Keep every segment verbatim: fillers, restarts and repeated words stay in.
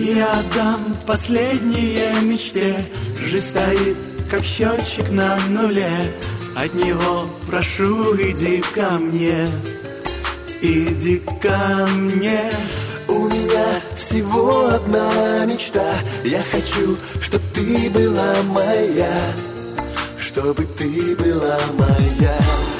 Я дам последние мечте. Жизнь стоит, как счетчик на нуле. От него прошу, иди ко мне, иди ко мне. У меня всего одна мечта. Я хочу, чтоб ты была моя, чтобы ты была моя.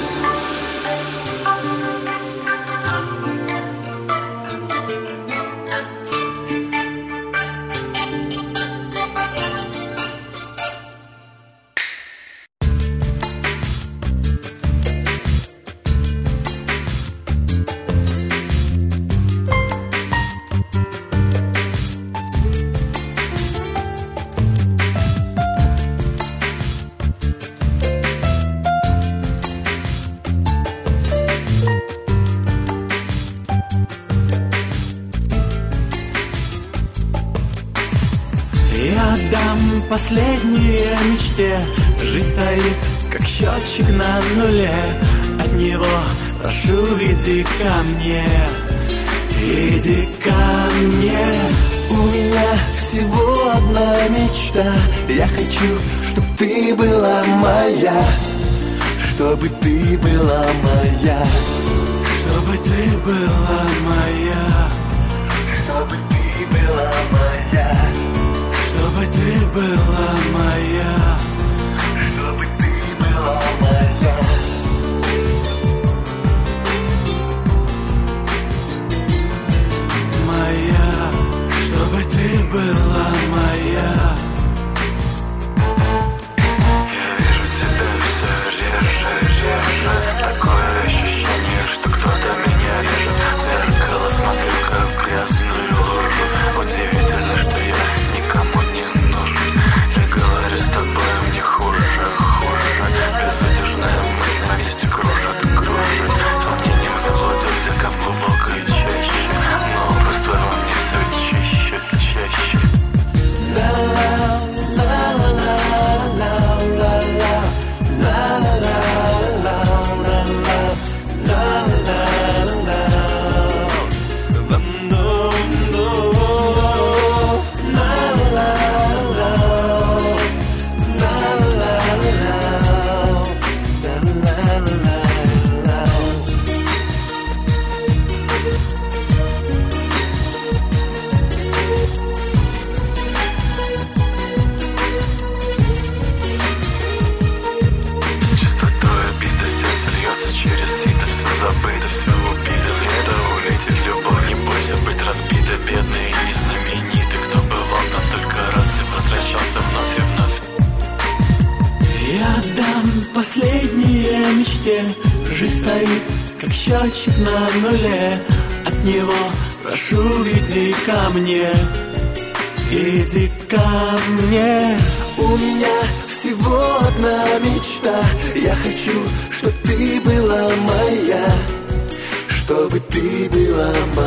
Я дам последние мечте. Жизнь стоит, как счетчик на нуле. От него прошу, иди ко мне, иди ко мне. У меня всего одна мечта. Я хочу, чтоб ты была моя, чтобы ты была моя, чтобы ты была моя, чтобы ты была моя, чтобы ты была моя, чтобы ты была моя. Моя, чтобы ты была моя. Я вижу тебя все реже, реже. Такое ощущение, что кто-то меня режет. В зеркало смотрю, как в грязную лужу. Удивительно, что я никому не нужен. Я говорю с тобой, мне хуже, хуже. Безудержная мысль на месте кружит, кружит. Сомнением заблудился, как в глубокой чаще. Но образ твоего мне все чаще, чаще. Забыто, все убито, лето улетит любовь. Не бойся быть разбита, бедный и незнаменитый. Кто бывал там только раз и возвращался вновь и вновь. Я дам последние мечте. Жизнь стоит, как счетчик на нуле. От него прошу, иди ко мне, иди ко мне. У меня всего одна мечта. Я хочу, чтоб ты была моя, чтобы ты была моя.